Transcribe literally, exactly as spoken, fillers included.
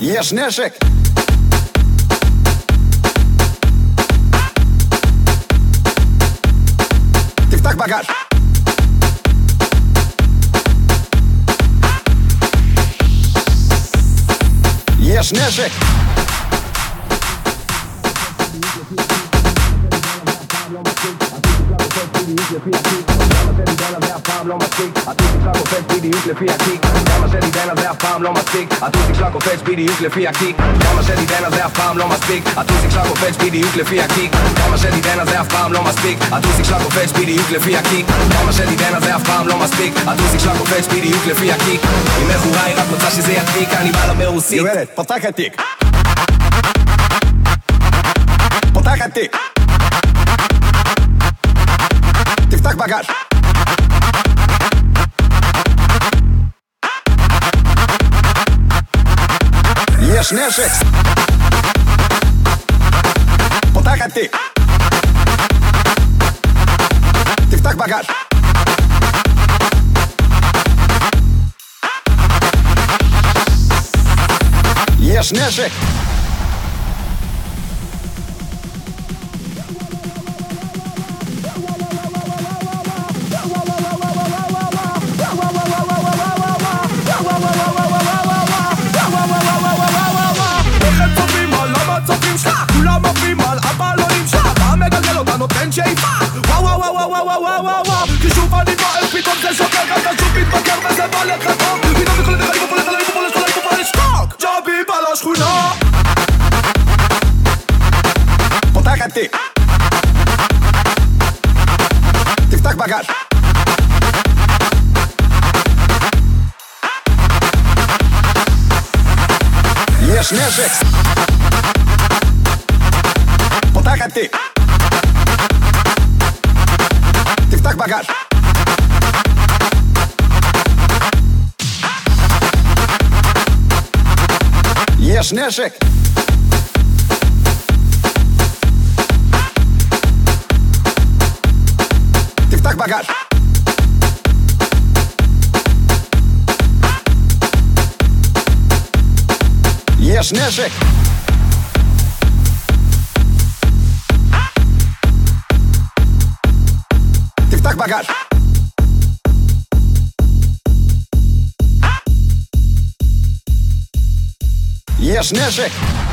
יש נשק. תפתח בגז. יש נשק. לא מספיק, הטוסיק שלה קופץ בדיוק לפי הקיק. כמה שניתן על זה אף פעם לא מספיק, הטוסיק שלה קופץ בדיוק לפי הקיק. כמה שניתן על זה אף פעם לא מספיק, הטוסיק שלה קופץ בדיוק לפי הקיק. כמה שניתן על זה אף פעם לא מספיק, הטוסיק שלה קופץ בדיוק לפי הקיק. כמה שניתן על זה אף פעם לא מספיק, הטוסיק שלה קופץ בדיוק לפי הקיק. אם מכורה היא רק רוצה שזה ידביק, אני בא למרוסית. גברת, פתח התיק. פתח התיק. תפתח בגז. יש נשק. פותח התיק. תפתח בגז. יש נשק. כולם עפים על הבלונים שם, אתה מגלגל אותה נותן שאיפה. וואו וואו וואו וואו וואו וואו וואו, כשוב אני בועל פתאום זה שוקר, גם אתה שוב מתבקר וזה בא לך טוב. פתאום וכל הדרך אני מפולט עליי מפולט עליי מפולט שטוק ג'אבי בא לשכונה. פותח התיק. תפתח בגז. יש נשק. פותח התיק. תפתח בגז. יש נשק. תפתח בגז. יש נשק. תפתח בגז. יש נשק.